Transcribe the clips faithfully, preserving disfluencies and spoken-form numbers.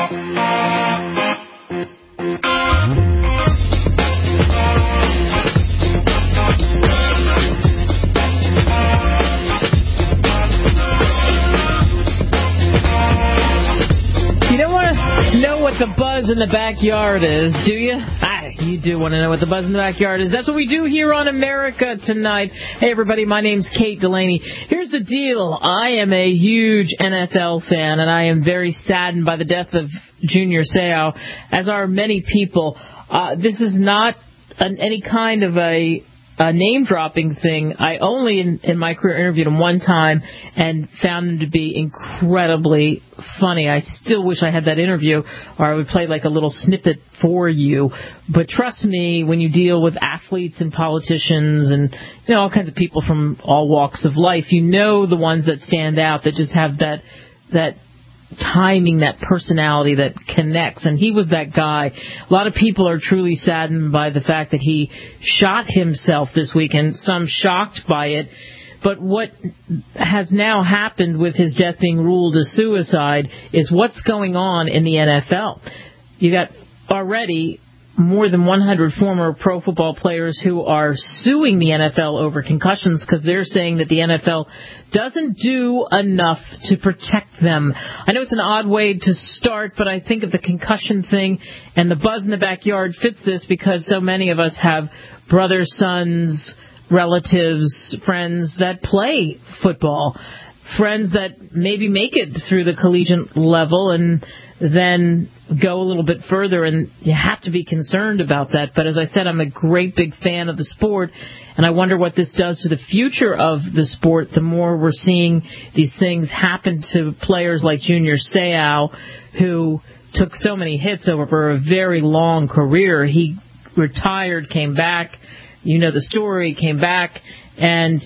The buzz in the backyard is, do you? Ah, you do want to know what the buzz in the backyard is. That's what we do here on America Tonight. Hey, everybody, my name's Kate Delaney. Here's the deal. I am a huge N F L fan, and I am very saddened by the death of Junior Seau, as are many people. Uh, this is not an, any kind of a... a name-dropping thing. I only, in, in my career, interviewed him one time and found him to be incredibly funny. I still wish I had that interview, or I would play like a little snippet for you. But trust me, when you deal with athletes and politicians and, you know, all kinds of people from all walks of life, you know the ones that stand out, that just have that that timing, that personality that connects, and he was that guy. A lot of people are truly saddened by the fact that he shot himself this weekend, some shocked by it. But what has now happened with his death being ruled as suicide is what's going on in the N F L. You got already more than one hundred former pro football players who are suing the N F L over concussions because they're saying that the N F L doesn't do enough to protect them. I know it's an odd way to start, but I think of the concussion thing, and the buzz in the backyard fits this because so many of us have brothers, sons, relatives, friends that play football, friends that maybe make it through the collegiate level and then go a little bit further, and you have to be concerned about that. But as I said, I'm a great big fan of the sport, and I wonder what this does to the future of the sport the more we're seeing these things happen to players like Junior Seau, who took so many hits over a very long career. He retired, came back, you know the story, came back, and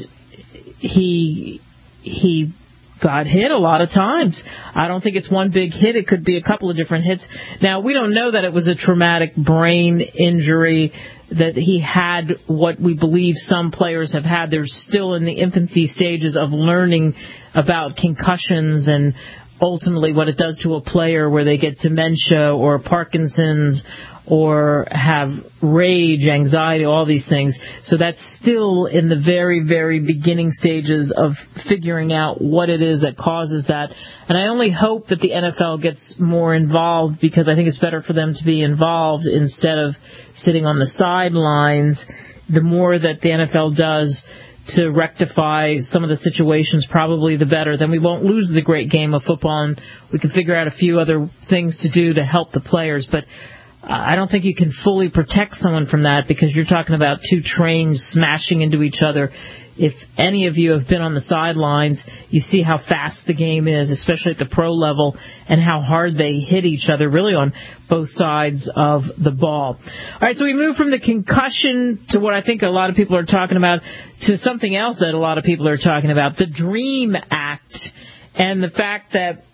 he he got hit a lot of times. I don't think it's one big hit. It could be a couple of different hits. Now, we don't know that it was a traumatic brain injury, that he had what we believe some players have had. They're still in the infancy stages of learning about concussions and ultimately what it does to a player, where they get dementia or Parkinson's or have rage, anxiety, all these things. So that's still in the very, very beginning stages of figuring out what it is that causes that. And I only hope that the N F L gets more involved, because I think it's better for them to be involved instead of sitting on the sidelines. The more that the N F L does to rectify some of the situations, probably the better. Then we won't lose the great game of football, and we can figure out a few other things to do to help the players. But I don't think you can fully protect someone from that, because you're talking about two trains smashing into each other. If any of you have been on the sidelines, you see how fast the game is, especially at the pro level, and how hard they hit each other, really on both sides of the ball. All right, so we move from the concussion to what I think a lot of people are talking about, to something else that a lot of people are talking about, the DREAM Act, and the fact that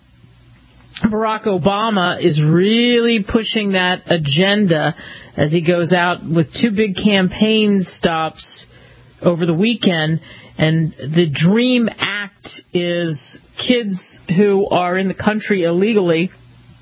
Barack Obama is really pushing that agenda as he goes out with two big campaign stops over the weekend. And the DREAM Act is kids who are in the country illegally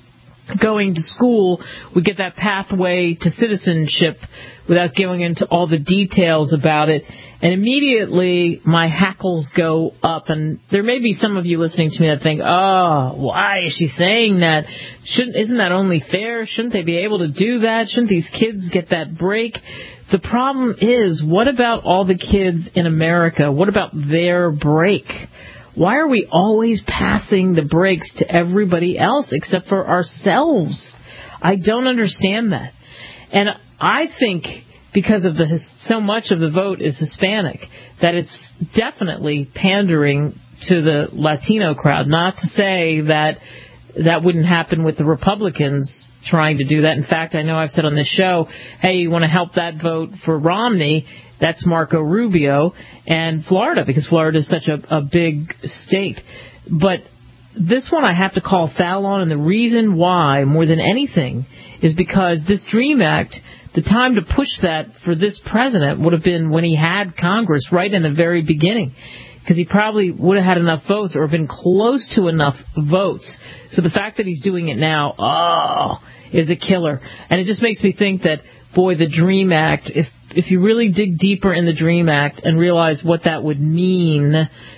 going to school would get that pathway to citizenship, without going into all the details about it. And immediately my hackles go up. And there may be some of you listening to me that think, oh, why is she saying that? Shouldn't, isn't that only fair? Shouldn't they be able to do that? Shouldn't these kids get that break? The problem is, what about all the kids in America? What about their break? Why are we always passing the brakes to everybody else except for ourselves? I don't understand that. And I think because of the so much of the vote is Hispanic, that it's definitely pandering to the Latino crowd. Not to say that that wouldn't happen with the Republicans trying to do that. In fact, I know I've said on this show, hey, you want to help that vote for Romney? That's Marco Rubio and Florida, because Florida is such a, a big state. But this one I have to call foul on, and the reason why, more than anything, is because this DREAM Act, the time to push that for this president would have been when he had Congress, right in the very beginning. because he probably would have had enough votes or been close to enough votes. So the fact that he's doing it now, oh, is a killer. And it just makes me think that, boy, the DREAM Act, if if you really dig deeper in the DREAM Act and realize what that would mean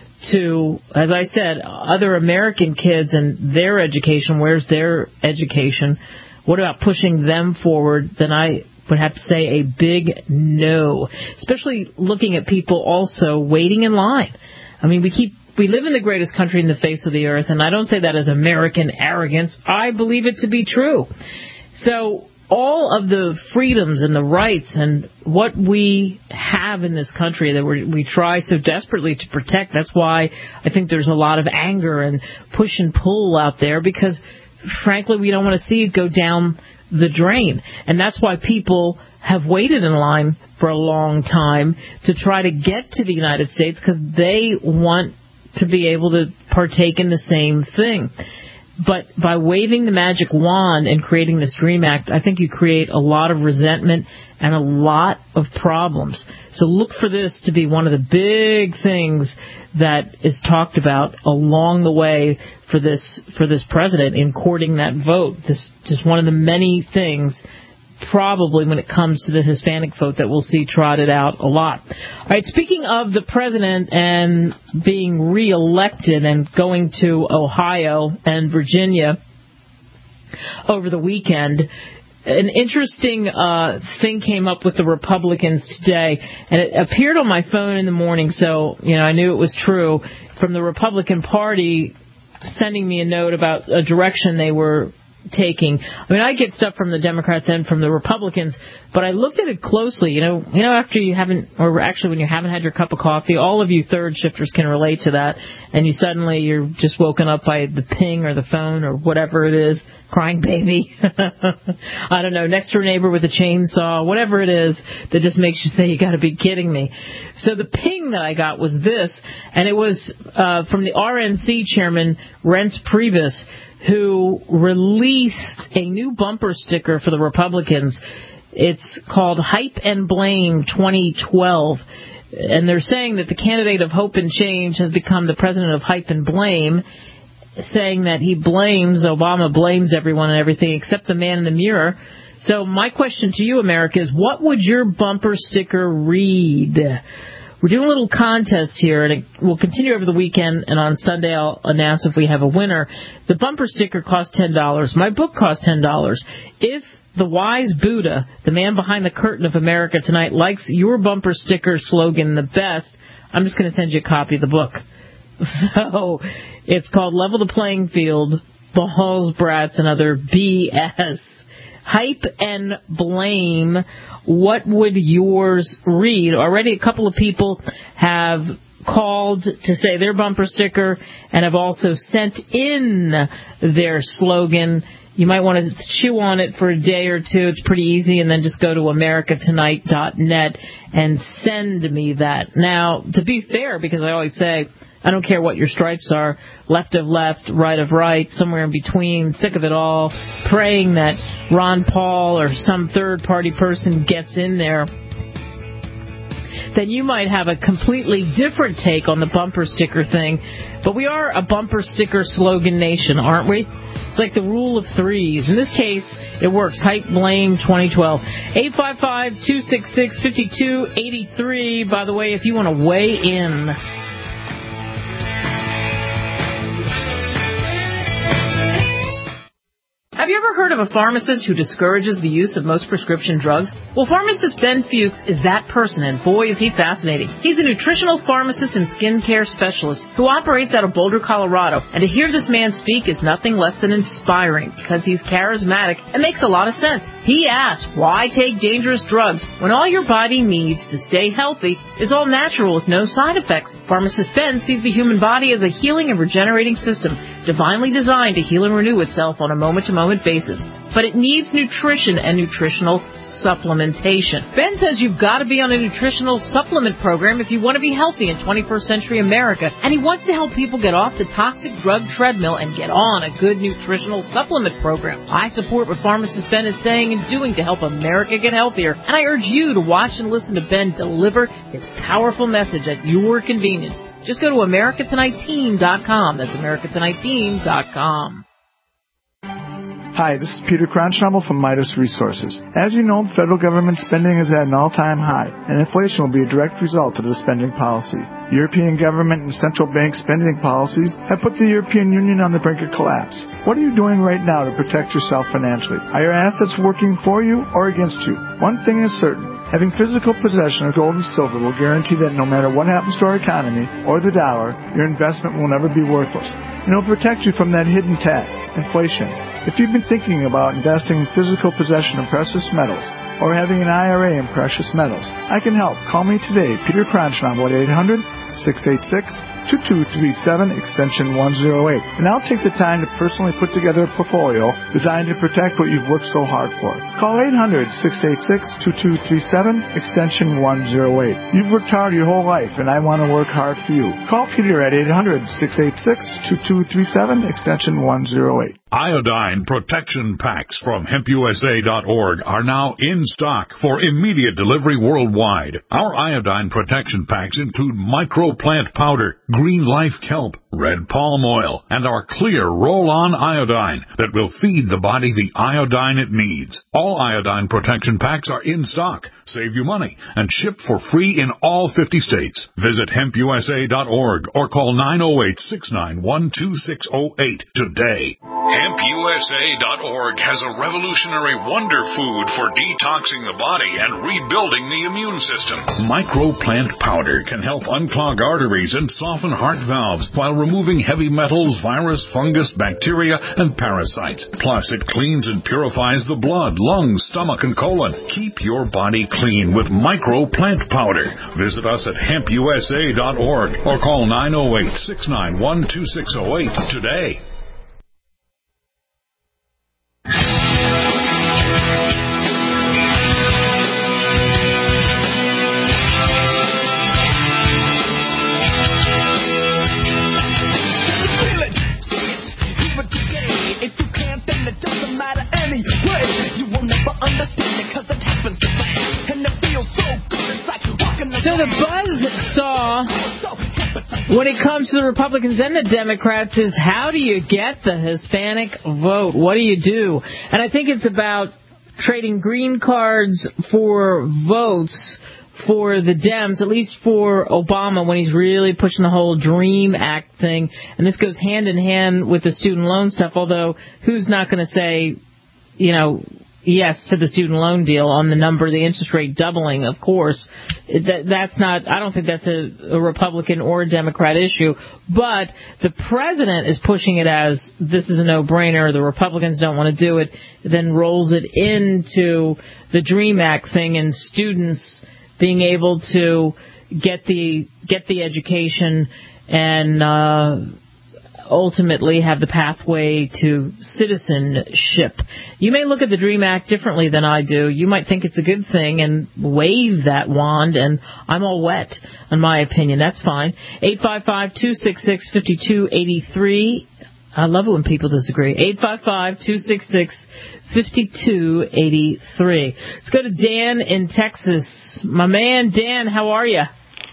to, as I said, other American kids and their education, where's their education? What about pushing them forward? Then I would have to say a big no, especially looking at people also waiting in line. I mean, we keep we live in the greatest country in the face of the earth, and I don't say that as American arrogance. I believe it to be true. So all of the freedoms and the rights and what we have in this country that we're, we try so desperately to protect, that's why I think there's a lot of anger and push and pull out there, because, frankly, we don't want to see it go down the drain. And that's why people have waited in line for a long time to try to get to the United States, because they want to be able to partake in the same thing. But by waving the magic wand and creating this DREAM Act, I think you create a lot of resentment and a lot of problems. So look for this to be one of the big things that is talked about along the way for this for this president in courting that vote. This is one of the many things probably when it comes to the Hispanic vote that we'll see trotted out a lot. All right, speaking of the president and being reelected and going to Ohio and Virginia over the weekend, an interesting uh, thing came up with the Republicans today, and it appeared on my phone in the morning, so you know I knew it was true, from the Republican Party sending me a note about a direction they were taking. I mean, I get stuff from the Democrats and from the Republicans, but I looked at it closely. You know, you know, after you haven't, or actually when you haven't had your cup of coffee, all of you third shifters can relate to that, and you suddenly you're just woken up by the ping or the phone or whatever it is, crying baby. I don't know, next door neighbor with a chainsaw, whatever it is that just makes you say, you got to be kidding me. So the ping that I got was this, and it was uh, from the R N C chairman, Reince Priebus, who released a new bumper sticker for the Republicans. It's called Hype and Blame twenty twelve. And they're saying that the candidate of hope and change has become the president of hype and blame, saying that he blames, Obama blames everyone and everything except the man in the mirror. So my question to you, America, is what would your bumper sticker read? We're doing a little contest here, and it will continue over the weekend, and on Sunday I'll announce if we have a winner. The bumper sticker costs ten dollars. My book costs ten dollars. If the wise Buddha, the man behind the curtain of America Tonight, likes your bumper sticker slogan the best, I'm just going to send you a copy of the book. So it's called Level the Playing Field, Balls, Brats, and Other B S. Hype and Blame. What would yours read? Already a couple of people have called to say their bumper sticker and have also sent in their slogan. You might want to chew on it for a day or two. It's pretty easy, and then just go to america tonight dot net and send me that. Now, to be fair, because I always say, I don't care what your stripes are, left of left, right of right, somewhere in between, sick of it all, praying that Ron Paul or some third-party person gets in there, then you might have a completely different take on the bumper sticker thing. But we are a bumper sticker slogan nation, aren't we? It's like the rule of threes. In this case, it works. Hype Blame twenty twelve. eight five five, two six six, five two eight three. By the way, if you want to weigh in. Have you ever heard of a pharmacist who discourages the use of most prescription drugs? Well, pharmacist Ben Fuchs is that person, and boy, is he fascinating. He's a nutritional pharmacist and skincare specialist who operates out of Boulder, Colorado. And to hear this man speak is nothing less than inspiring, because he's charismatic and makes a lot of sense. He asks, why take dangerous drugs when all your body needs to stay healthy is all natural with no side effects? Pharmacist Ben sees the human body as a healing and regenerating system, divinely designed to heal and renew itself on a moment-to-moment basis. but it needs nutrition and nutritional supplementation. Ben says you've got to be on a nutritional supplement program if you want to be healthy in twenty-first century America, and he wants to help people get off the toxic drug treadmill and get on a good nutritional supplement program. I support what pharmacist Ben is saying and doing to help America get healthier, and I urge you to watch and listen to Ben deliver his powerful message at your convenience. Just go to America Tonight Team dot com. That's America Tonight Team dot com. Hi, this is Peter Cronschnabel from Midas Resources. As you know, federal government spending is at an all-time high, and inflation will be a direct result of the spending policy. European government and central bank spending policies have put the European Union on the brink of collapse. What are you doing right now to protect yourself financially? Are your assets working for you or against you? One thing is certain. Having physical possession of gold and silver will guarantee that no matter what happens to our economy or the dollar, your investment will never be worthless. And it will protect you from that hidden tax, inflation. If you've been thinking about investing in physical possession of precious metals or having an I R A in precious metals, I can help. Call me today, Peter Cronschnabel, at eight hundred, six eight six, two two three seven, extension one oh eight. And I'll take the time to personally put together a portfolio designed to protect what you've worked so hard for. Call eight hundred, six eight six, two two three seven, extension one oh eight. You've worked hard your whole life, and I want to work hard for you. Call Peter at eight hundred, six eight six, two two three seven, extension one oh eight. Iodine protection packs from hemp U S A dot org are now in stock for immediate delivery worldwide. Our iodine protection packs include microplant powder, green life kelp, red palm oil, and our clear roll-on iodine that will feed the body the iodine it needs. All iodine protection packs are in stock, save you money, and ship for free in all fifty states. Visit hemp U S A dot org or call nine oh eight, six nine one, two six oh eight today. hemp U S A dot org has a revolutionary wonder food for detoxing the body and rebuilding the immune system. Microplant powder can help unclog arteries and soften heart valves while removing heavy metals, virus, fungus, bacteria, and parasites. Plus, it cleans and purifies the blood, lungs, stomach, and colon. Keep your body clean with microplant powder. Visit us at hemp U S A dot org or call nine oh eight, six nine one, two six oh eight today. So the buzz saw when it comes to the Republicans and the Democrats is how do you get the Hispanic vote? What do you do? And I think it's about trading green cards for votes for the Dems, at least for Obama when he's really pushing the whole DREAM Act thing. And this goes hand in hand with the student loan stuff, although who's not going to say, you know, yes to the student loan deal on the number, the interest rate doubling, of course. That, that's not, I don't think that's a, a Republican or a Democrat issue. But the president is pushing it as this is a no-brainer, the Republicans don't want to do it, then rolls it into the DREAM Act thing and students being able to get the, get the education and, uh, ultimately have the pathway to citizenship. You may look at the DREAM Act differently than I do. You might think it's a good thing and wave that wand, and I'm all wet, in my opinion. That's fine. eight five five, two six six, five two eight three. I love it when people disagree. eight five five, two six six, five two eight three. Let's go to Dan in Texas. My man, Dan, how are you?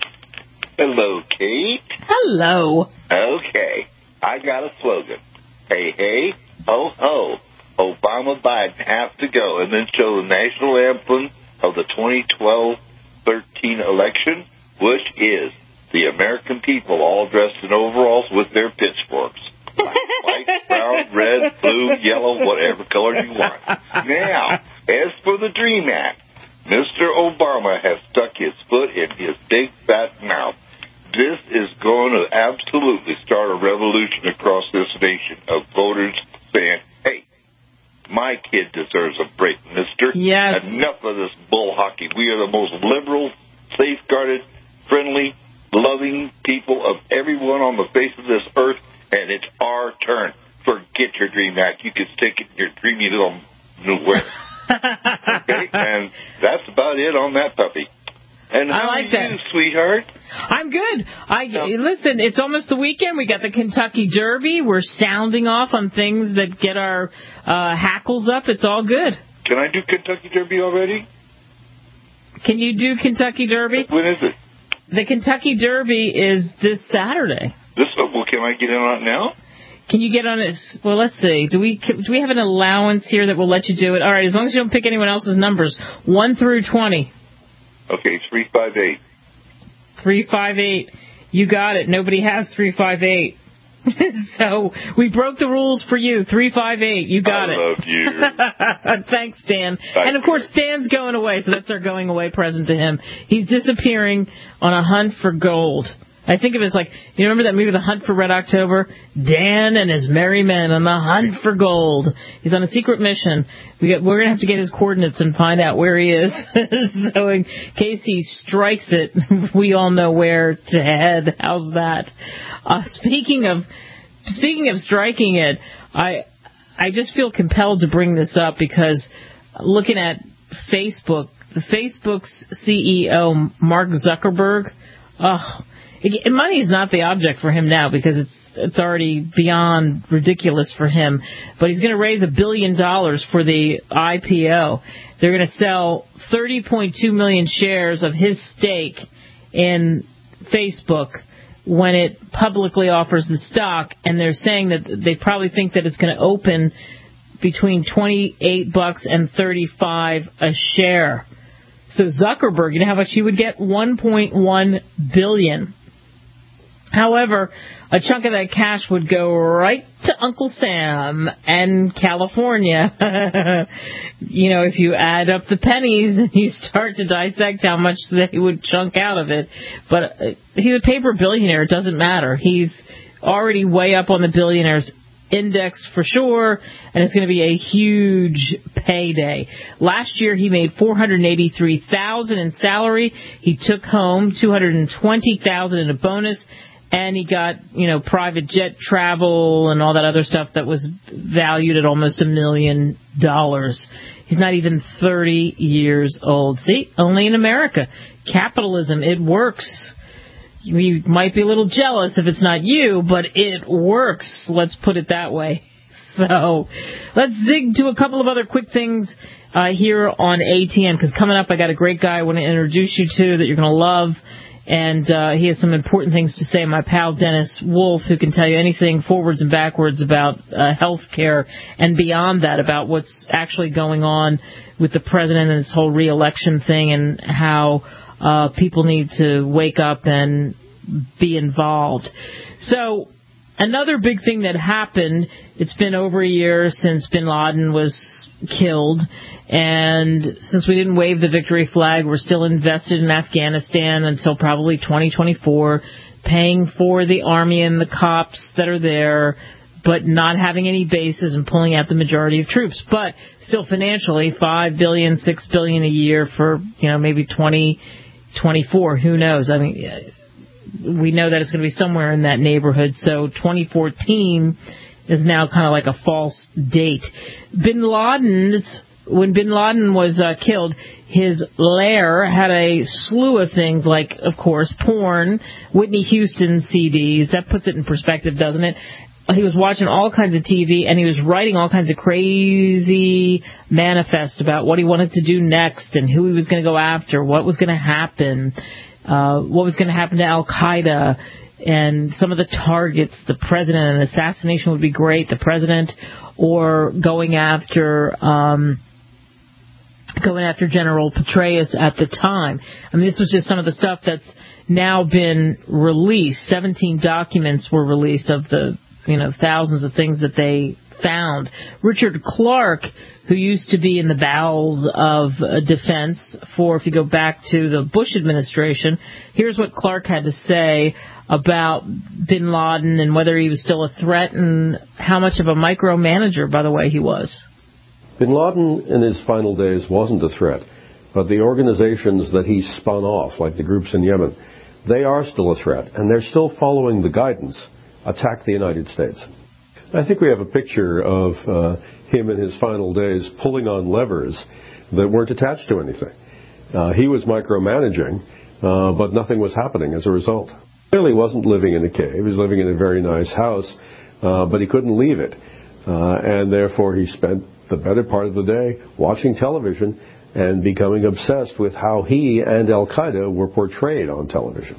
Hello, Kate. Hello. Okay. I got a slogan. Hey, hey, ho, ho. Obama, Biden have to go. And then show the national anthem of the twenty twelve thirteen election, which is the American people all dressed in overalls with their pitchforks. Black, white, brown, red, blue, yellow, whatever color you want. Now, as for the DREAM Act, Mister Obama has stuck his foot in his big fat mouth. This is going to absolutely start a revolution across this nation of voters saying, hey, my kid deserves a break, mister. Yes. Enough of this bull hockey. We are the most liberal, safeguarded, friendly, loving people of everyone on the face of this earth, and it's our turn. Forget your DREAM Act. You can stick it in your dreamy little Where? Okay, and that's about it on that puppy. And how I like are that. you, sweetheart? I'm good. I listen. It's almost the weekend. We got the Kentucky Derby. We're sounding off on things that get our uh, hackles up. It's all good. Can I do Kentucky Derby already? Can you do Kentucky Derby? When is it? The Kentucky Derby is this Saturday. This well, can I get in on it now? Can you get on it? Well, let's see. Do we do we have an allowance here that will let you do it? All right, as long as you don't pick anyone else's numbers, one through twenty. Okay, three five eight. Three five eight. You got it. Nobody has three five eight. So we broke the rules for you. Three five eight. You got I it. I love you. Thanks, Dan. Thank and of course, Dan's going away, so that's our going away present to him. He's disappearing on a hunt for gold. I think of it as like, you remember that movie, The Hunt for Red October? Dan and his merry men on the hunt for gold. He's on a secret mission. We get, we're going to have to get his coordinates and find out where he is. So in case he strikes it, we all know where to head. How's that? Uh, speaking of speaking of striking it, I I just feel compelled to bring this up because looking at Facebook, the Facebook's C E O, Mark Zuckerberg, oh, and money is not the object for him now because it's it's already beyond ridiculous for him. But he's going to raise a billion dollars for the I P O. They're going to sell thirty point two million shares of his stake in Facebook when it publicly offers the stock. And they're saying that they probably think that it's going to open between twenty-eight bucks and thirty-five a share. So Zuckerberg, you know how much he would get? one point one billion. However, a chunk of that cash would go right to Uncle Sam and California. You know, if you add up the pennies and you start to dissect how much they would chunk out of it. But he's a paper billionaire. It doesn't matter. He's already way up on the billionaires index for sure, and it's going to be a huge payday. Last year he made four hundred eighty-three thousand dollars in salary. He took home two hundred twenty thousand dollars in a bonus, and he got, you know, private jet travel and all that other stuff that was valued at almost a million dollars. He's not even thirty years old. See, only in America. Capitalism, it works. You might be a little jealous if it's not you, but it works. Let's put it that way. So let's dig to a couple of other quick things uh, here on A T N, because coming up I got a great guy I want to introduce you to that you're going to love, and uh, he has some important things to say. My pal Dennis Wolf, who can tell you anything forwards and backwards about uh, health care and beyond that, about what's actually going on with the president and this whole re-election thing and how Uh, people need to wake up and be involved. So another big thing that happened, it's been over a year since bin Laden was killed, and since we didn't wave the victory flag, we're still invested in Afghanistan until probably twenty twenty-four, paying for the army and the cops that are there, but not having any bases and pulling out the majority of troops. But still financially, five billion dollars, six billion dollars a year for, you know, maybe twenty twenty-four, who knows? I mean, we know that it's going to be somewhere in that neighborhood. So twenty fourteen is now kind of like a false date. Bin Laden's, when bin Laden was uh, killed, his lair had a slew of things like, of course, porn, Whitney Houston C Ds. That puts it in perspective, doesn't it? He was watching all kinds of T V, and he was writing all kinds of crazy manifests about what he wanted to do next and who he was going to go after, what was going to happen, uh, what was going to happen to Al-Qaeda, and some of the targets, the president. An assassination would be great, the president, or going after um, going after General Petraeus at the time. I mean, this was just some of the stuff that's now been released. seventeen documents were released of the you know, thousands of things that they found. Richard Clark, who used to be in the bowels of uh, defense for, if you go back to the Bush administration, here's what Clark had to say about bin Laden and whether he was still a threat and how much of a micromanager, by the way, he was. Bin Laden in his final days wasn't a threat, but the organizations that he spun off, like the groups in Yemen, they are still a threat, and they're still following the guidance: attack the United States. I think we have a picture of uh, him in his final days pulling on levers that weren't attached to anything. Uh, he was micromanaging, uh, but nothing was happening as a result. Clearly wasn't living in a cave. He was living in a very nice house, uh, but he couldn't leave it. Uh, and therefore he spent the better part of the day watching television and becoming obsessed with how he and Al-Qaeda were portrayed on television.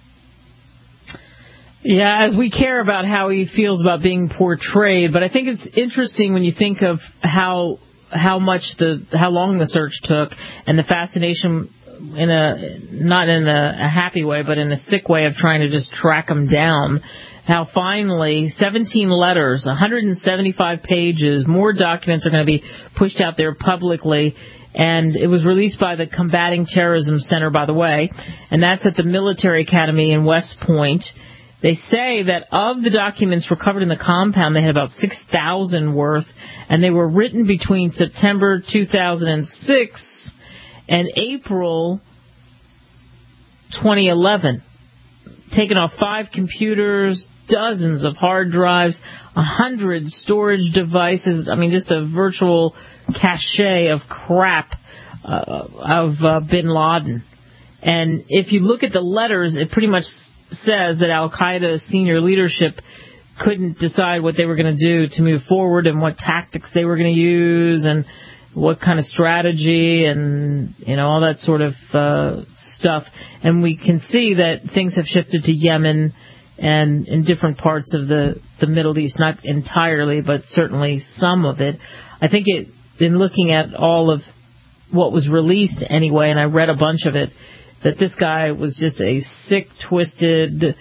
Yeah, as we care about how he feels about being portrayed, but I think it's interesting when you think of how how much the how long the search took and the fascination in a not in a, a happy way, but in a sick way of trying to just track him down. How finally seventeen letters, one hundred seventy-five pages, more documents are going to be pushed out there publicly. And it was released by the Combating Terrorism Center, by the way, and that's at the Military Academy in West Point. They say that of the documents recovered in the compound, they had about six thousand worth, and they were written between September two thousand six and April twenty eleven. Taken off five computers, dozens of hard drives, a hundred storage devices. I mean, just a virtual cache of crap uh, of uh, bin Laden. And if you look at the letters, it pretty much says that Al-Qaeda senior leadership couldn't decide what they were going to do to move forward and what tactics they were going to use and what kind of strategy and, you know, all that sort of uh, stuff. And we can see that things have shifted to Yemen and in different parts of the, the Middle East, not entirely, but certainly some of it. I think it, in looking at all of what was released anyway, and I read a bunch of it, that this guy was just a sick, twisted,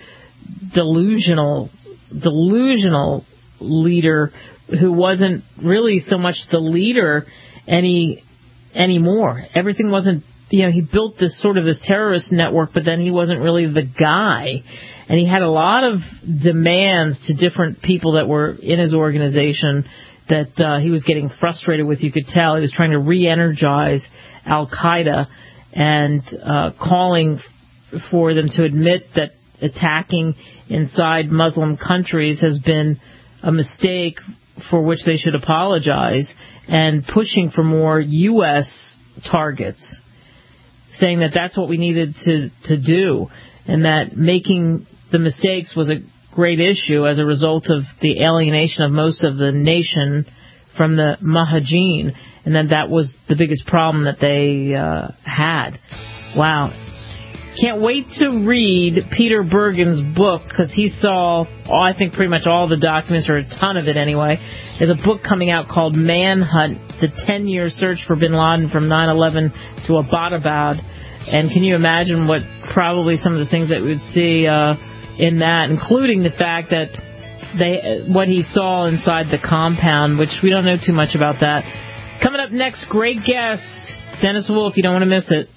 delusional, delusional leader who wasn't really so much the leader any anymore. Everything wasn't, you know, he built this sort of this terrorist network, but then he wasn't really the guy. And he had a lot of demands to different people that were in his organization that uh, he was getting frustrated with. You could tell he was trying to re-energize Al-Qaeda and uh, calling f- for them to admit that attacking inside Muslim countries has been a mistake for which they should apologize, and pushing for more U S targets, saying that that's what we needed to, to do, and that making the mistakes was a great issue as a result of the alienation of most of the nation from the Mujahideen, and then that was the biggest problem that they uh, had. Wow. Can't wait to read Peter Bergen's book, because he saw, oh, I think pretty much all the documents, or a ton of it anyway. There's a book coming out called Manhunt, the ten-year search for bin Laden from nine eleven to Abbottabad. And can you imagine what probably some of the things that we would see uh, in that, including the fact that they what he saw inside the compound, which we don't know too much about that. Coming up next, great guest, Dennis Wolf. You don't want to miss it.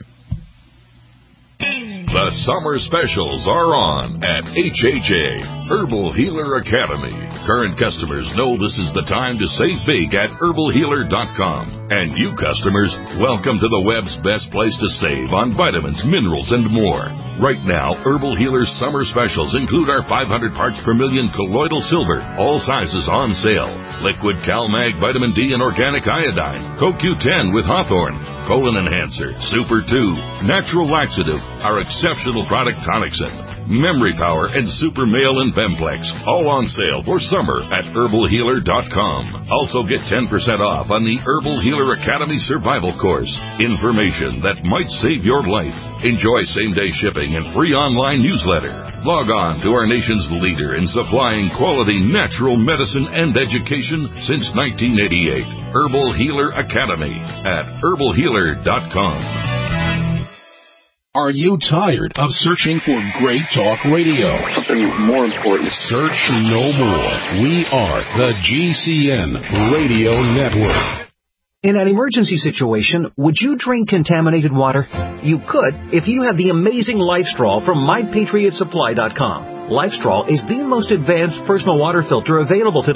The summer specials are on at H H A, Herbal Healer Academy. Current customers know this is the time to save big at herbal healer dot com. And you customers, welcome to the web's best place to save on vitamins, minerals, and more. Right now, Herbal Healer's summer specials include our five hundred parts per million colloidal silver, all sizes on sale. Liquid CalMag Vitamin D and Organic Iodine, Co Q ten with Hawthorne, Colon Enhancer, Super two, Natural Laxative, our exceptional product Tonicsyn, Memory Power, and Super Male and Bemplex, all on sale for summer at herbal healer dot com. Also get ten percent off on the Herbal Healer Academy Survival Course. Information that might save your life. Enjoy same-day shipping and free online newsletter. Log on to our nation's leader in supplying quality natural medicine and education since nineteen eighty-eight. Herbal Healer Academy at herbal healer dot com. Are you tired of searching for great talk radio? Something more important. Search no more. We are the G C N Radio Network. In an emergency situation, would you drink contaminated water? You could if you have the amazing LifeStraw from my patriot supply dot com. LifeStraw is the most advanced personal water filter available today.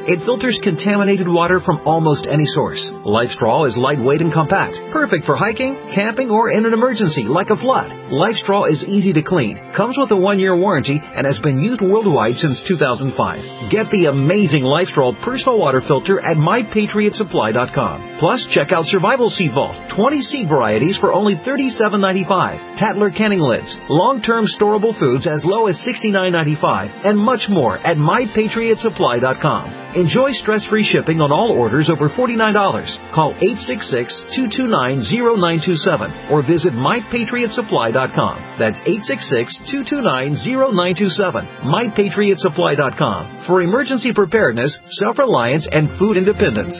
It filters contaminated water from almost any source. LifeStraw is lightweight and compact, perfect for hiking, camping, or in an emergency like a flood. LifeStraw is easy to clean, comes with a one-year warranty, and has been used worldwide since two thousand five. Get the amazing LifeStraw personal water filter at my patriot supply dot com. Plus, check out Survival Seed Vault, twenty seed varieties for only thirty-seven ninety-five. Tatler canning lids, long-term storable foods as low as sixty-nine ninety-five, and much more at my patriot supply dot com. Enjoy stress-free shipping on all orders over forty-nine dollars. Call eight six six, two two nine, zero nine two seven or visit my patriot supply dot com. That's eight six six, two two nine, zero nine two seven. my patriot supply dot com for emergency preparedness, self-reliance, and food independence.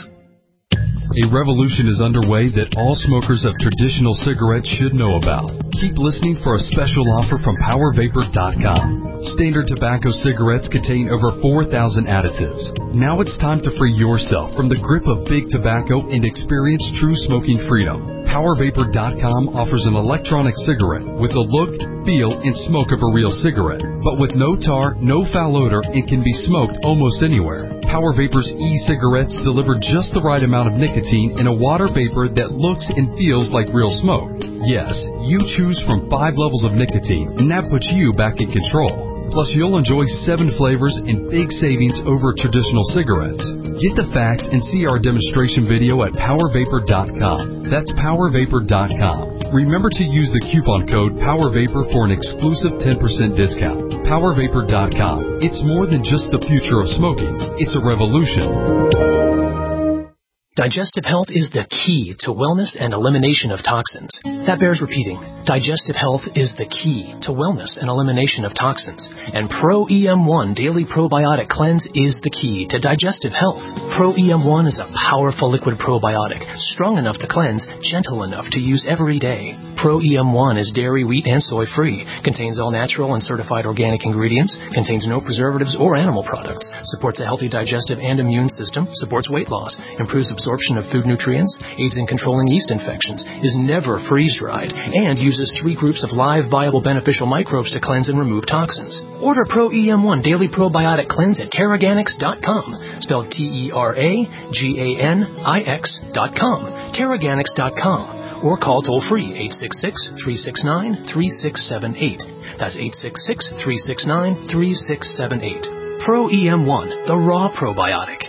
A revolution is underway that all smokers of traditional cigarettes should know about. Keep listening for a special offer from power vapor dot com. Standard tobacco cigarettes contain over four thousand additives. Now it's time to free yourself from the grip of big tobacco and experience true smoking freedom. power vapor dot com offers an electronic cigarette with the look, feel, and smoke of a real cigarette, but with no tar, no foul odor, and can be smoked almost anywhere. Power Vapor's e-cigarettes deliver just the right amount of nicotine in a water vapor that looks and feels like real smoke. Yes, you choose from five levels of nicotine, and that puts you back in control. Plus, you'll enjoy seven flavors and big savings over traditional cigarettes. Get the facts and see our demonstration video at power vapor dot com. That's power vapor dot com. Remember to use the coupon code POWERVAPOR for an exclusive ten percent discount. power vapor dot com. It's more than just the future of smoking. It's a revolution. Digestive health is the key to wellness and elimination of toxins. That bears repeating. Digestive health is the key to wellness and elimination of toxins. And Pro E M one Daily Probiotic Cleanse is the key to digestive health. Pro E M one is a powerful liquid probiotic, strong enough to cleanse, gentle enough to use every day. Pro E M one is dairy, wheat, and soy free, contains all natural and certified organic ingredients, contains no preservatives or animal products, supports a healthy digestive and immune system, supports weight loss, improves absorption of food nutrients, aids in controlling yeast infections, is never freeze-dried, and uses three groups of live, viable, beneficial microbes to cleanse and remove toxins. Order Pro E M one Daily Probiotic Cleanse at Teraganix dot com, spelled T E R A G A N I X dot com, Teraganix dot com. Or call toll-free eight six six, three six nine, three six seven eight. That's eight six six, three six nine, three six seven eight. Pro E M one, the raw probiotic.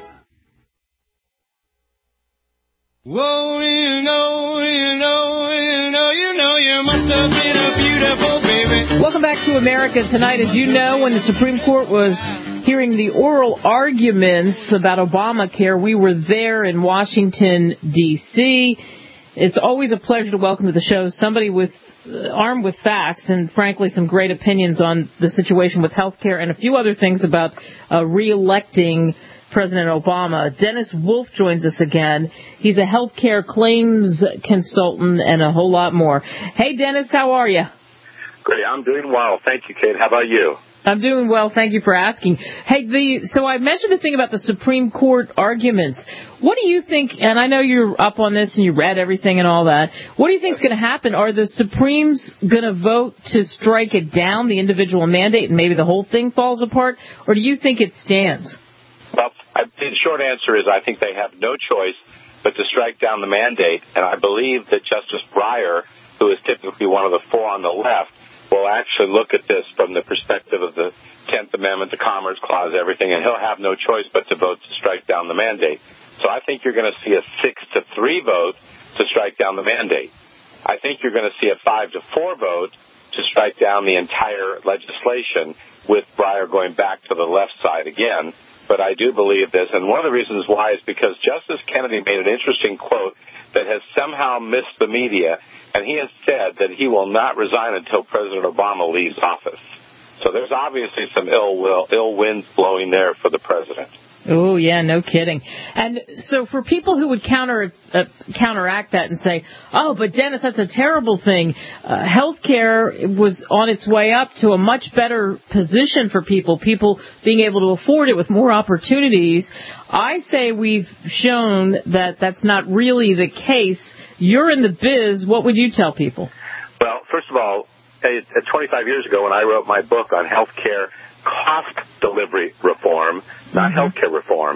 Whoa, you know, you know, you know, you know, you must have been a beautiful baby. Welcome back to America Tonight. As you know, when the Supreme Court was hearing the oral arguments about Obamacare, we were there in Washington, D C It's always a pleasure to welcome to the show somebody with uh, armed with facts and, frankly, some great opinions on the situation with health care and a few other things about uh, re-electing President Obama. Dennis Wolf joins us again. He's a health care claims consultant and a whole lot more. Hey, Dennis, how are you? Great. I'm doing well. Thank you, Kate. How about you? I'm doing well. Thank you for asking. Hey, the so I mentioned the thing about the Supreme Court arguments. What do you think, and I know you're up on this and you read everything and all that, what do you think is going to happen? Are the Supremes going to vote to strike it down, the individual mandate, and maybe the whole thing falls apart? Or do you think it stands? Well, I, the short answer is I think they have no choice but to strike down the mandate, and I believe that Justice Breyer, who is typically one of the four on the left, will actually look at this from the perspective of the tenth Amendment, the Commerce Clause, everything, and he'll have no choice but to vote to strike down the mandate. So I think you're going to see a six to three vote to strike down the mandate. I think you're going to see a five to four vote to strike down the entire legislation, with Breyer going back to the left side again. But I do believe this, and one of the reasons why is because Justice Kennedy made an interesting quote that has somehow missed the media, and he has said that he will not resign until President Obama leaves office. So there's obviously some ill will, ill winds blowing there for the president. Oh, yeah, no kidding. And so for people who would counter uh, counteract that and say, oh, but Dennis, that's a terrible thing. Uh, healthcare was on its way up to a much better position for people, people being able to afford it with more opportunities. I say we've shown that that's not really the case. You're in the biz. What would you tell people? Well, first of all, twenty-five years ago when I wrote my book on healthcare cost delivery reform, not mm-hmm. healthcare reform,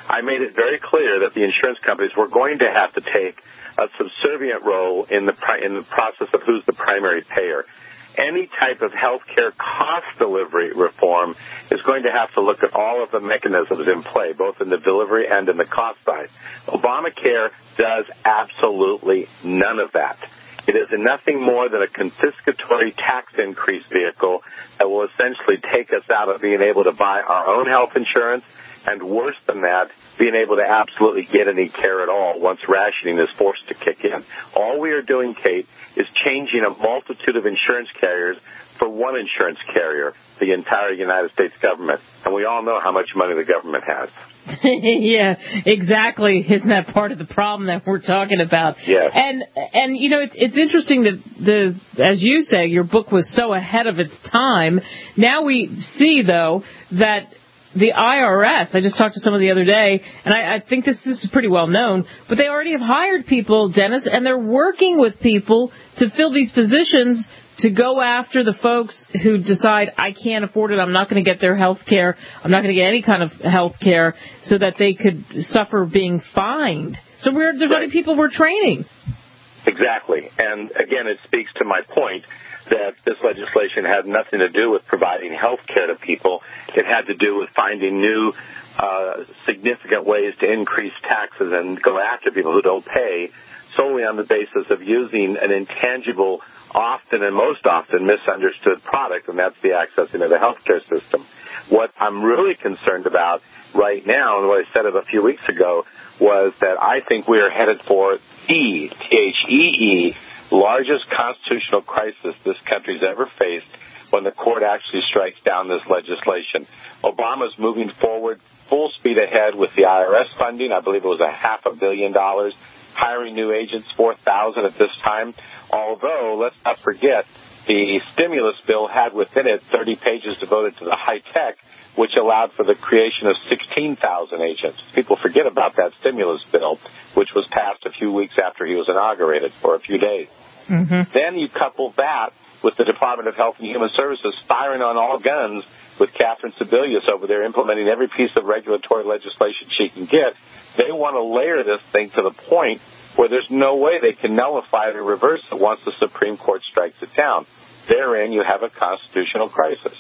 I made it very clear that the insurance companies were going to have to take a subservient role in the in the process of who's the primary payer. Any type of health care cost delivery reform is going to have to look at all of the mechanisms in play, both in the delivery and in the cost side. Obamacare does absolutely none of that. It is nothing more than a confiscatory tax increase vehicle that will essentially take us out of being able to buy our own health insurance, and worse than that, being able to absolutely get any care at all once rationing is forced to kick in. All we are doing, Kate, is changing a multitude of insurance carriers for one insurance carrier, the entire United States government. And we all know how much money the government has. Yeah, exactly. Isn't that part of the problem that we're talking about? Yes. And, and you know, it's, it's interesting that, the, as you say, your book was so ahead of its time. Now we see, though, that the I R S, I just talked to someone the other day, and I, I think this, this is pretty well known, but they already have hired people, Dennis, and they're working with people to fill these positions to go after the folks who decide, I can't afford it, I'm not going to get their health care, I'm not going to get any kind of health care, so that they could suffer being fined. So we're, there's already people we're training. Exactly. And, again, it speaks to my point that this legislation had nothing to do with providing health care to people. It had to do with finding new uh, significant ways to increase taxes and go after people who don't pay solely on the basis of using an intangible, often and most often misunderstood product, and that's the accessing of the health care system. What I'm really concerned about right now, and what I said it a few weeks ago, was that I think we are headed for the, T H E E, largest constitutional crisis this country's ever faced when the court actually strikes down this legislation. Obama's moving forward full speed ahead with the I R S funding. I believe it was a half a billion dollars. Hiring new agents, four thousand at this time. Although, let's not forget, the stimulus bill had within it thirty pages devoted to the high tech, which allowed for the creation of sixteen thousand agents. People forget about that stimulus bill, which was passed a few weeks after he was inaugurated, for a few days. Mm-hmm. Then you couple that with the Department of Health and Human Services firing on all guns with Catherine Sebelius over there implementing every piece of regulatory legislation she can get. They want to layer this thing to the point where there's no way they can nullify it or reverse it once the Supreme Court strikes it down. Therein you have a constitutional crisis.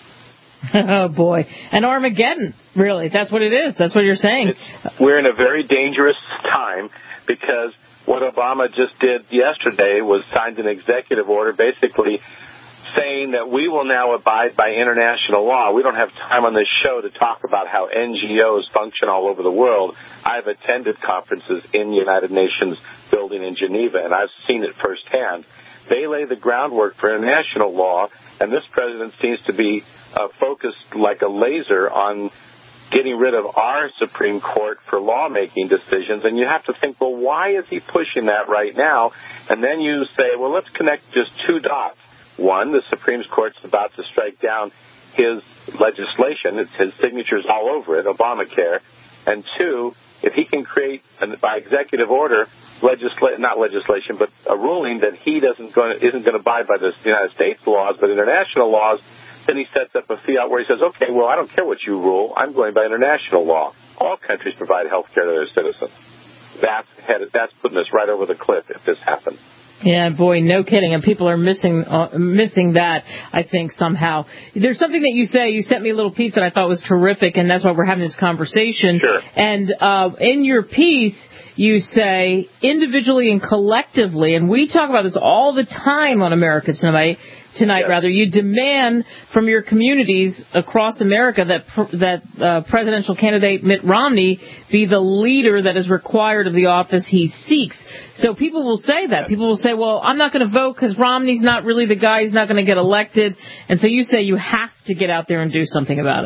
Oh, boy. And Armageddon, really. That's what it is. That's what you're saying. It's, we're in a very dangerous time because what Obama just did yesterday was signed an executive order basically saying that we will now abide by international law. We don't have time on this show to talk about how N G Os function all over the world. I've attended conferences in the United Nations building in Geneva, and I've seen it firsthand. They lay the groundwork for international law, and this president seems to be uh, focused like a laser on getting rid of our Supreme Court for lawmaking decisions. And you have to think, well, why is he pushing that right now? And then you say, well, let's connect just two dots. One, the Supreme Court's about to strike down his legislation. It's his signature's all over it, Obamacare. And two, if he can create, by executive order, legisla- not legislation, but a ruling that he doesn't going to, isn't going to abide by the United States laws, but international laws, then he sets up a fiat where he says, okay, well, I don't care what you rule. I'm going by international law. All countries provide health care to their citizens. That's, headed, that's putting us right over the cliff if this happens. Yeah, boy, no kidding. And people are missing uh, missing that, I think, somehow. There's something that you say. You sent me a little piece that I thought was terrific, and that's why we're having this conversation. Sure. And uh, in your piece, you say individually and collectively, and we talk about this all the time on America Tonight, tonight yes. rather, you demand from your communities across America that pr- that uh, presidential candidate Mitt Romney be the leader that is required of the office he seeks. So people will say that. People will say, well, I'm not going to vote because Romney's not really the guy. He's not going to get elected. And so you say you have to get out there and do something about it.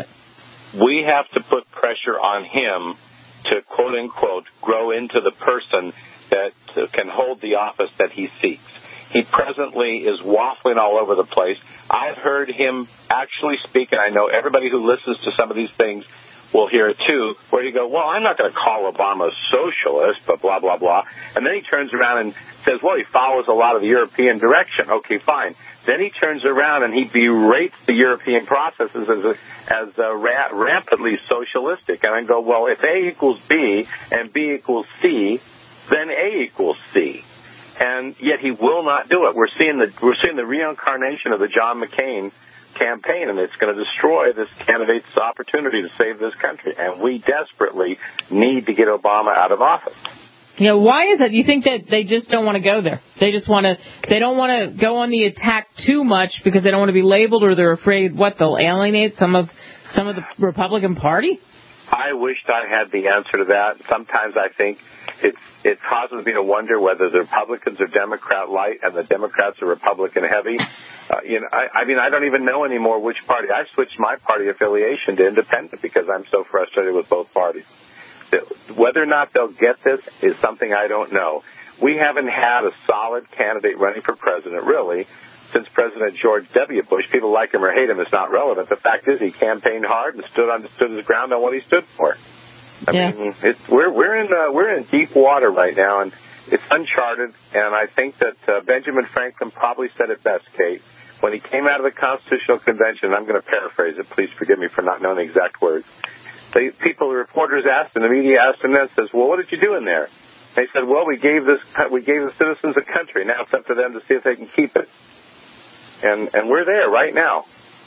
We have to put pressure on him to, quote, unquote, grow into the person that uh, can hold the office that he seeks. He presently is waffling all over the place. I've heard him actually speak, and I know everybody who listens to some of these things we'll hear it too, where you go, well, I'm not going to call Obama a socialist, but blah, blah, blah. And then he turns around and says, well, he follows a lot of the European direction. Okay, fine. Then he turns around and he berates the European processes as a, as a ra- rampantly socialistic. And I go, well, if A equals B and B equals C, then A equals C. And yet he will not do it. We're seeing the we're seeing the reincarnation of the John McCain campaign, and it's going to destroy this candidate's opportunity to save this country. And we desperately need to get Obama out of office. You know, why is that? You think that they just don't want to go there? They just want to, they don't want to go on the attack too much because they don't want to be labeled, or they're afraid, what, they'll alienate some of some of the Republican Party? I wished I had the answer to that. Sometimes I think it's, it causes me to wonder whether the Republicans are Democrat light and the Democrats are Republican heavy. Uh, you know, I, I mean, I don't even know anymore which party. I switched my party affiliation to independent because I'm so frustrated with both parties. Whether or not they'll get this is something I don't know. We haven't had a solid candidate running for president, really, since President George W. Bush. People like him or hate him is not relevant. The fact is he campaigned hard and stood on stood his ground on what he stood for. I yeah. mean, it's, we're we're in uh, we're in deep water right now, and it's uncharted. And I think that uh, Benjamin Franklin probably said it best, Kate, when he came out of the Constitutional Convention. I'm going to paraphrase it. Please forgive me for not knowing the exact words. The people, the reporters asked, and the media asked him, and says, "Well, what did you do in there?" They said, "Well, we gave this we gave the citizens a country. Now it's up to them to see if they can keep it." And and we're there right now.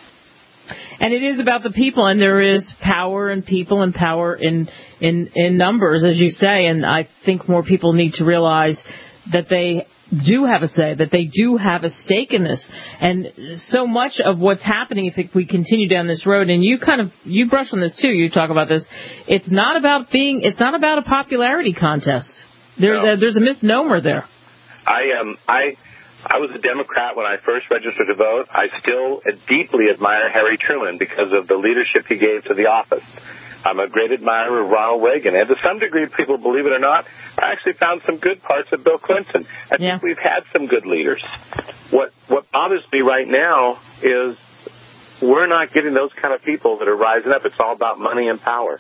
And it is about the people, and there is power in people and power in, in, in numbers, as you say. And I think more people need to realize that they do have a say, that they do have a stake in this. And so much of what's happening, if we continue down this road, and you kind of, you brush on this too, you talk about this, it's not about being, it's not about a popularity contest. There, no. There's a misnomer there. I um, I... I was a Democrat when I first registered to vote. I still deeply admire Harry Truman because of the leadership he gave to the office. I'm a great admirer of Ronald Reagan. And to some degree, people believe it or not, I actually found some good parts of Bill Clinton. I yeah. think we've had some good leaders. What what bothers me right now is we're not getting those kind of people that are rising up. It's all about money and power.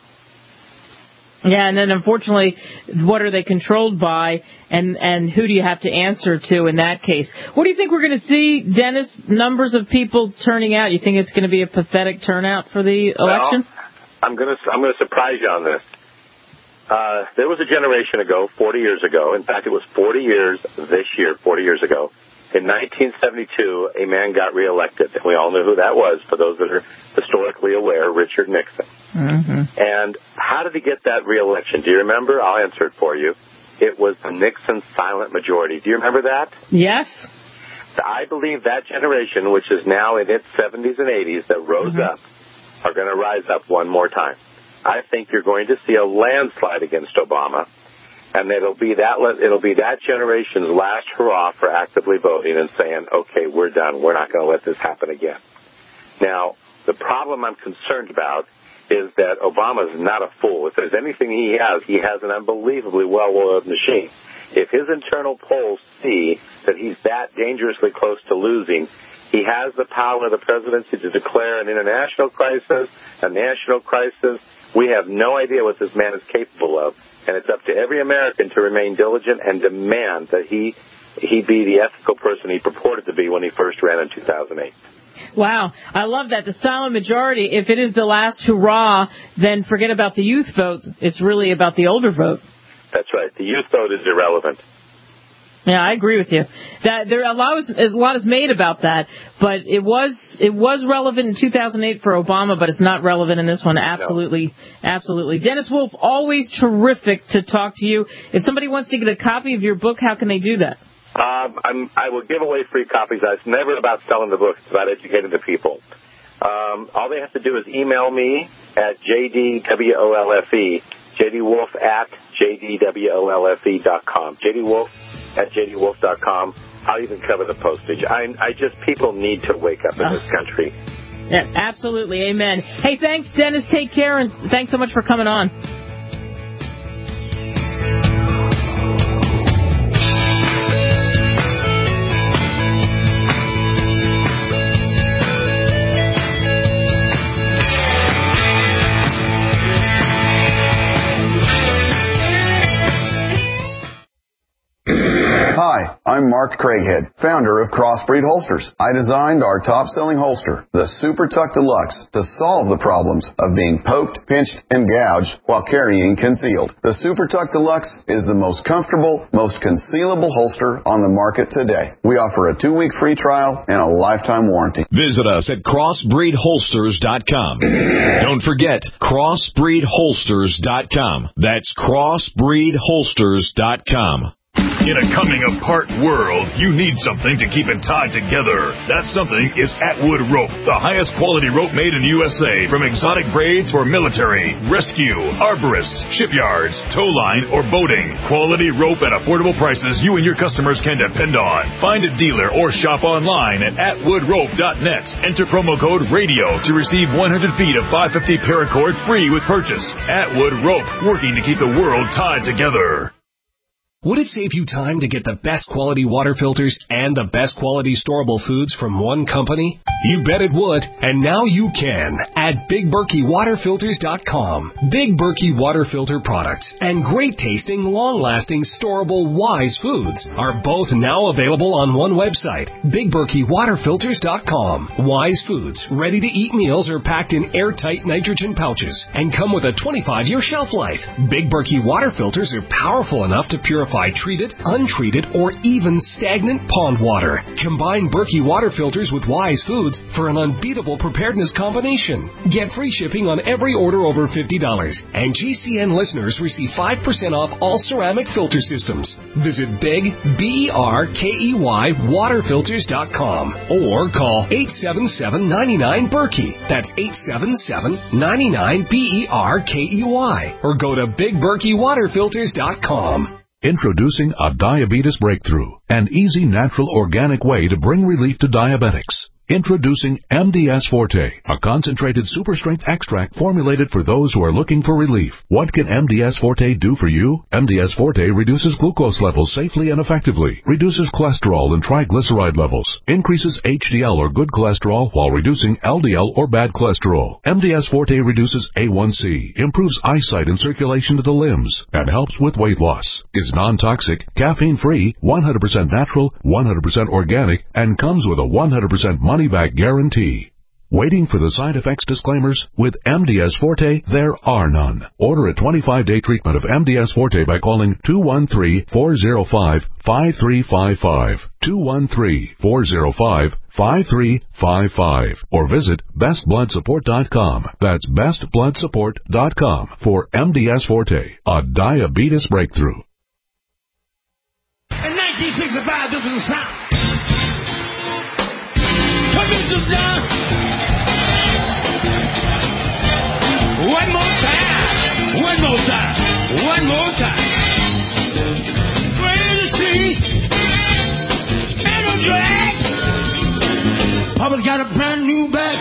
Yeah, and then unfortunately, what are they controlled by, and, and who do you have to answer to in that case? What do you think we're going to see, Dennis, numbers of people turning out? You think it's going to be a pathetic turnout for the election? Well, I'm going to I'm going to surprise you on this. Uh, there was a generation ago, forty years ago, in fact, it was forty years this year, forty years ago, in nineteen seventy-two, a man got reelected. We all know who that was, for those that are historically aware, Richard Nixon. Mm-hmm. And how did he get that reelection? Do you remember? I'll answer it for you. It was the Nixon silent majority. Do you remember that? Yes. I believe that generation, which is now in its seventies and eighties, that rose mm-hmm. up, are going to rise up one more time. I think you're going to see a landslide against Obama. And it'll be that it'll be that generation's last hurrah for actively voting and saying, okay, we're done. We're not going to let this happen again. Now, the problem I'm concerned about is that Obama's not a fool. If there's anything he has, he has an unbelievably well-oiled machine. If his internal polls see that he's that dangerously close to losing, he has the power of the presidency to declare an international crisis, a national crisis. We have no idea what this man is capable of. And it's up to every American to remain diligent and demand that he he be the ethical person he purported to be when he first ran in two thousand eight. Wow. I love that. The silent majority, if it is the last hurrah, then forget about the youth vote. It's really about the older vote. That's right. The youth vote is irrelevant. Yeah, I agree with you. That there a lot is a lot is made about that, but it was it was relevant in two thousand eight for Obama, but it's not relevant in this one. Absolutely, no. Absolutely. Dennis Wolf, always terrific to talk to you. If somebody wants to get a copy of your book, how can they do that? Um, I'm, I will give away free copies. It's never about selling the book. It's about educating the people. Um, all they have to do is email me at J D W O L F E, J D Wolf at J D W O L F E dot com. J D Wolf at J D Wolf dot com. I'll even cover the postage. I, I just, people need to wake up in uh, this country. Yeah, absolutely. Amen. Hey, thanks, Dennis. Take care, and thanks so much for coming on. Hi, I'm Mark Craighead, founder of Crossbreed Holsters. I designed our top-selling holster, the Super Tuck Deluxe, to solve the problems of being poked, pinched, and gouged while carrying concealed. The Super Tuck Deluxe is the most comfortable, most concealable holster on the market today. We offer a two-week free trial and a lifetime warranty. Visit us at crossbreed holsters dot com. Don't forget, crossbreed holsters dot com. That's crossbreed holsters dot com. In a coming-apart world, you need something to keep it tied together. That something is Atwood Rope, the highest quality rope made in the U S A, from exotic braids for military, rescue, arborists, shipyards, tow line, or boating. Quality rope at affordable prices you and your customers can depend on. Find a dealer or shop online at atwood rope dot net. Enter promo code RADIO to receive one hundred feet of five fifty paracord free with purchase. Atwood Rope, working to keep the world tied together. Would it save you time to get the best quality water filters and the best quality storable foods from one company? You bet it would, and now you can at big berkey water filters dot com. Big Berkey water filter products and great tasting, long-lasting, storable Wise foods are both now available on one website, big berkey water filters dot com. Wise foods, ready-to-eat meals are packed in airtight nitrogen pouches and come with a twenty-five year shelf life. Big Berkey water filters are powerful enough to purify treated, untreated, or even stagnant pond water. Combine Berkey water filters with Wise foods for an unbeatable preparedness combination. Get free shipping on every order over fifty dollars. And G C N listeners receive five percent off all ceramic filter systems. Visit Big, B E R K E Y, water filters dot com or call eight seven seven, nine nine, Berkey. That's eight seven seven, nine nine, B E R K E Y. Or go to big berkey water filters dot com. Introducing a diabetes breakthrough, an easy, natural, organic way to bring relief to diabetics. Introducing M D S Forte, a concentrated super-strength extract formulated for those who are looking for relief. What can M D S Forte do for you? M D S Forte reduces glucose levels safely and effectively, reduces cholesterol and triglyceride levels, increases H D L or good cholesterol while reducing L D L or bad cholesterol. M D S Forte reduces A one C, improves eyesight and circulation to the limbs, and helps with weight loss. Is non-toxic, caffeine-free, one hundred percent natural, one hundred percent organic, and comes with a one hundred percent money money-back guarantee. Waiting for the side effects disclaimers? With M D S Forte, there are none. Order a twenty-five day treatment of M D S Forte by calling two one three, four zero five, five three five five, two one three, four zero five, five three five five, or visit best blood support dot com. That's best blood support dot com for M D S Forte, a diabetes breakthrough. In nineteen sixty-five, this was the sound. Down. One more time, one more time, one more time. Where to see? Ain't no drag. Papa's got a brand new bag.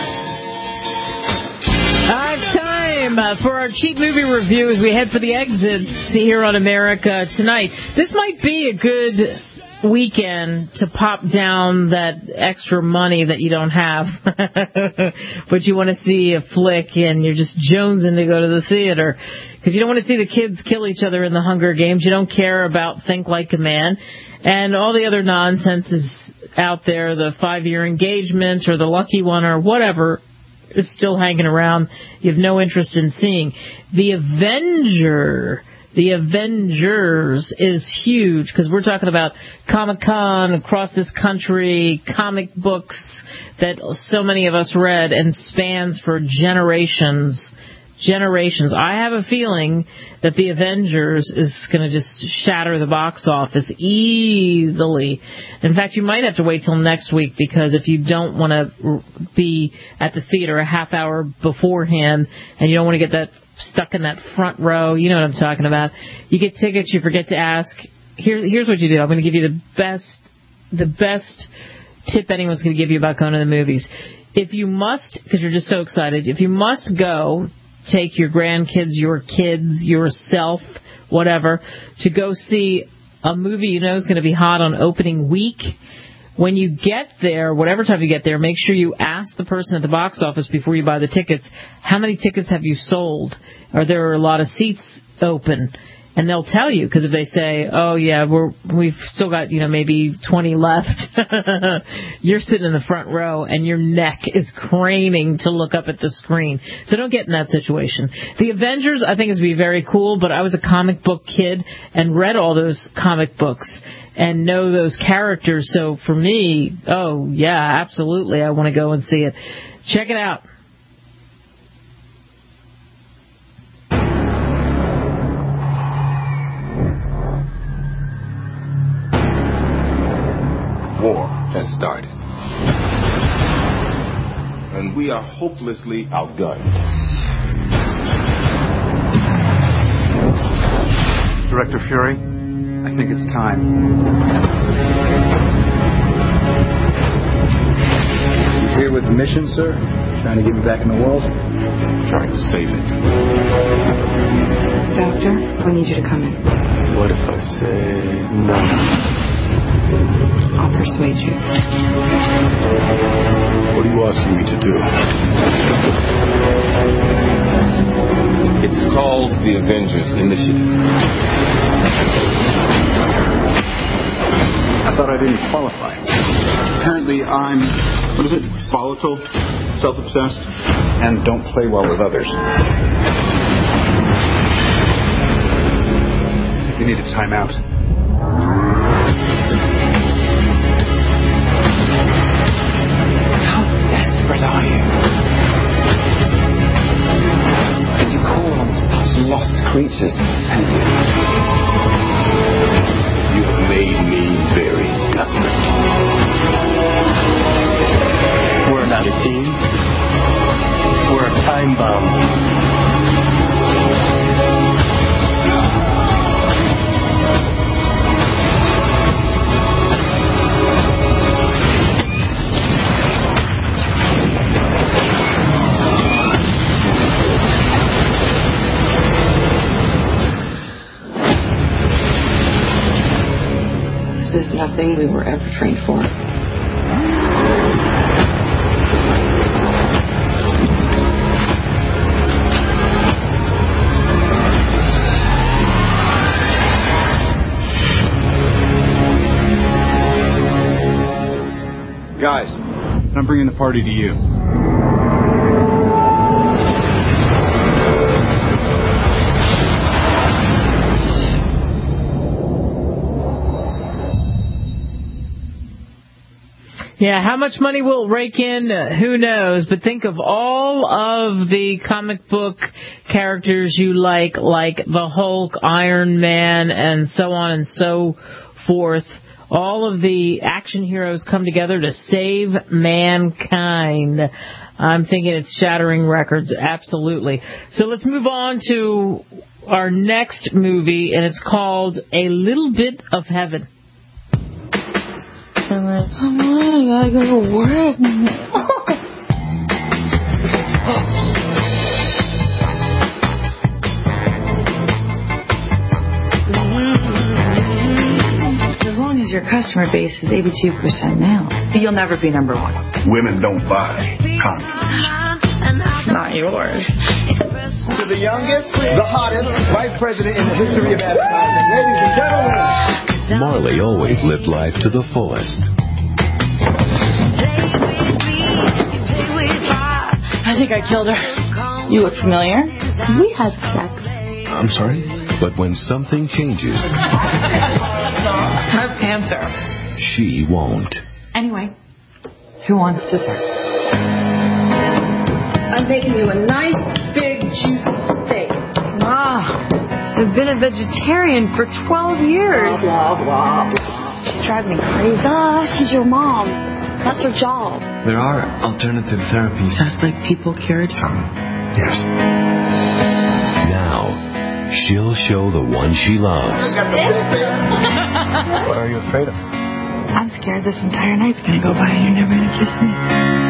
Uh, it's time uh, for our cheap movie review as we head for the exits here on America Tonight. This might be a good weekend to pop down that extra money that you don't have, but you want to see a flick and you're just jonesing to go to the theater because you don't want to see the kids kill each other in the Hunger Games. You don't care about Think Like a Man and all the other nonsense is out there, the five-year engagement or the lucky one or whatever is still hanging around. You have no interest in seeing. The Avenger... The Avengers is huge because we're talking about Comic-Con across this country, comic books that so many of us read and spans for generations. Generations. I have a feeling that The Avengers is going to just shatter the box office easily. In fact, you might have to wait till next week because if you don't want to be at the theater a half hour beforehand and you don't want to get that stuck in that front row, you know what I'm talking about. You get tickets, you forget to ask. Here's here's what you do. I'm going to give you the best the best tip anyone's going to give you about going to the movies. If you must, because you're just so excited, if you must go, take your grandkids, your kids, yourself, whatever, to go see a movie you know is going to be hot on opening week. When you get there, whatever time you get there, make sure you ask the person at the box office before you buy the tickets, how many tickets have you sold? Are there a lot of seats open? And they'll tell you, because if they say, oh, yeah, we're, we've still got, you know, maybe twenty left, you're sitting in the front row and your neck is craning to look up at the screen. So don't get in that situation. The Avengers, I think, is be very cool, but I was a comic book kid and read all those comic books and know those characters. So for me, oh, yeah, absolutely, I want to go and see it. Check it out. War has started. And we are hopelessly outgunned. Director Fury, I think it's time. You here with the mission, sir? Trying to get me back in the world? Trying to save it. Doctor, I need you to come in. What if I say no? I'll persuade you. What are you asking me to do? It's called the Avengers Initiative. I thought I didn't qualify. Apparently I'm, what is it, volatile, self-obsessed, and don't play well with others. You need a timeout. Desperate are you? Did you call on such lost creatures to defend you? You have made me very desperate. We're not a team. We're a time bomb. This is nothing we were ever trained for. Guys, I'm bringing the party to you. Yeah, how much money will it rake in? Uh, who knows? But think of all of the comic book characters you like, like the Hulk, Iron Man, and so on and so forth. All of the action heroes come together to save mankind. I'm thinking it's shattering records, absolutely. So let's move on to our next movie, and it's called A Little Bit of Heaven. Come on, I gotta go to work. As long as your customer base is eighty-two percent male, you'll never be number one. Women don't buy condoms. Not yours. To the youngest, the hottest vice president in the history of advertising. Ladies and gentlemen. Marley always lived life to the fullest. I think I killed her. You look familiar. We had sex. I'm sorry? But when something changes... Her pants are... She won't. Anyway, who wants dessert? I'm making you a nice, big, juicy steak. Ah. I've been a vegetarian for twelve years. Blah, blah, blah. She's driving me crazy. Ah, she's your mom. That's her job. There are alternative therapies. Sounds like people cured. Some, yes. Now, she'll show the one she loves. What are you afraid of? I'm scared this entire night's gonna go by and you're never gonna kiss me.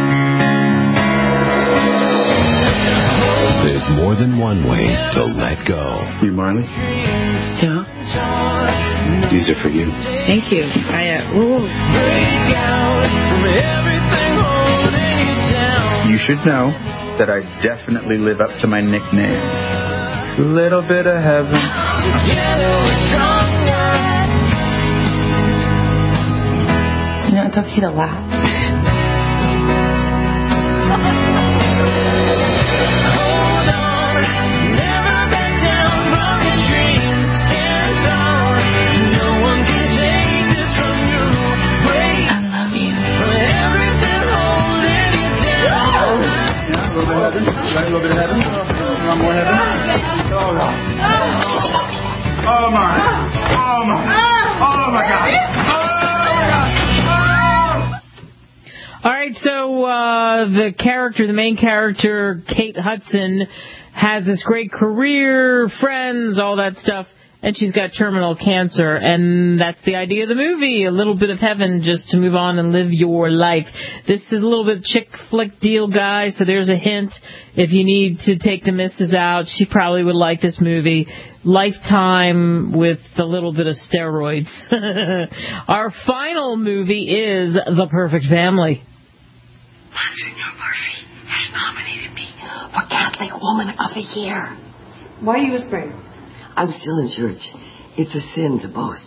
There's more than one way to let go. You, Marley? Yeah? These are for you. Thank you. I, uh, ooh. You should know that I definitely live up to my nickname. little bit of heaven. You know, it's okay to laugh. Right, a little bit of heaven. One more heaven. Oh, no. Oh, my. Oh, my. Oh, my God. Oh, my God. Oh. All right, so uh, the character, the main character, Kate Hudson, has this great career, friends, all that stuff, and she's got terminal cancer, and that's the idea of the movie, a little bit of heaven just to move on and live your life. This is a little bit chick flick deal, guys, so there's a hint. If you need to take the missus out, she probably would like this movie. Lifetime with a little bit of steroids. Our final movie is The Perfect Family. Monsignor Murphy has nominated me for Catholic Woman of the Year. Why are you whispering? I'm still in church. It's a sin to boast.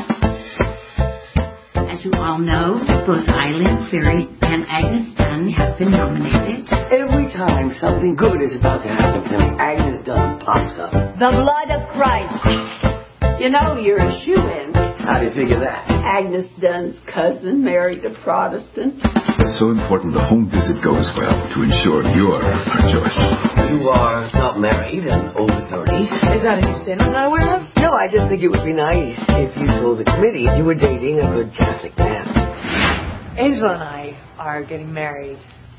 As you all know, both Eileen Cleary and Agnes Dunn have been nominated. Every time something good is about to happen to me, Agnes Dunn pops up. The blood of Christ. You know, you're a shoo-in. How do you figure that? Agnes Dunn's cousin married a Protestant. It's so important the home visit goes well to ensure you're our choice. You are not married and over thirty. Is that a new sin I'm not aware of? No, I just think it would be nice if you told the committee you were dating a good Catholic man. Angela and I are getting married.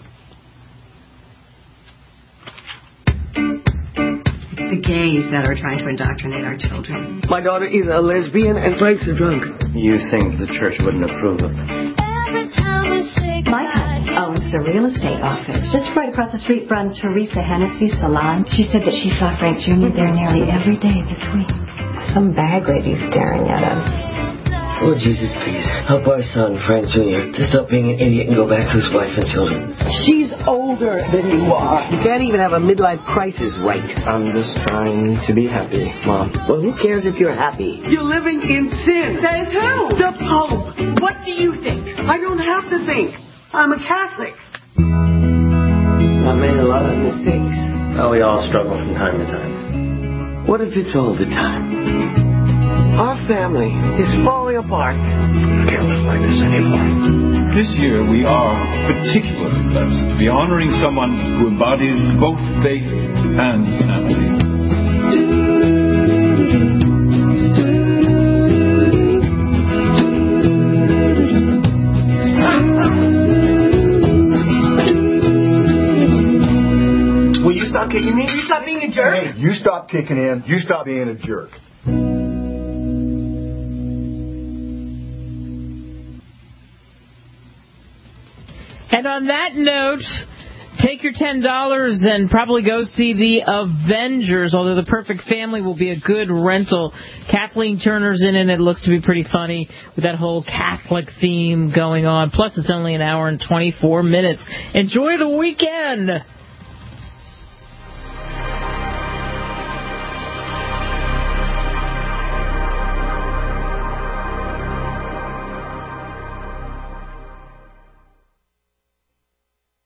It's the gays that are trying to indoctrinate our children. My daughter is a lesbian and Frank's a drunk. You think the church wouldn't approve of it? My cousin owns the real estate office just right across the street from Teresa Hennessy's salon. She said that she saw Frank Junior there nearly every day this week. Some bag lady's staring at him. Oh, Jesus, please, help our son, Frank Junior, to stop being an idiot and go back to his wife and children. She's older than you are. You can't even have a midlife crisis right. I'm just trying to be happy, Mom. Well, who cares if you're happy? You're living in sin. Says who? The Pope. What do you think? I don't have to think. I'm a Catholic. I made a lot of mistakes. Oh, we all struggle from time to time. What if it's all the time? Our family is falling apart. I can't live like this anymore. This year we are particularly blessed to be honoring someone who embodies both faith and humanity. Will you stop kicking me? You stop being a jerk? Hey, you stop kicking in. You stop being a jerk. And on that note, take your ten dollars and probably go see The Avengers, although The Perfect Family will be a good rental. Kathleen Turner's in it. It looks to be pretty funny with that whole Catholic theme going on. Plus, it's only an hour and twenty-four minutes. Enjoy the weekend.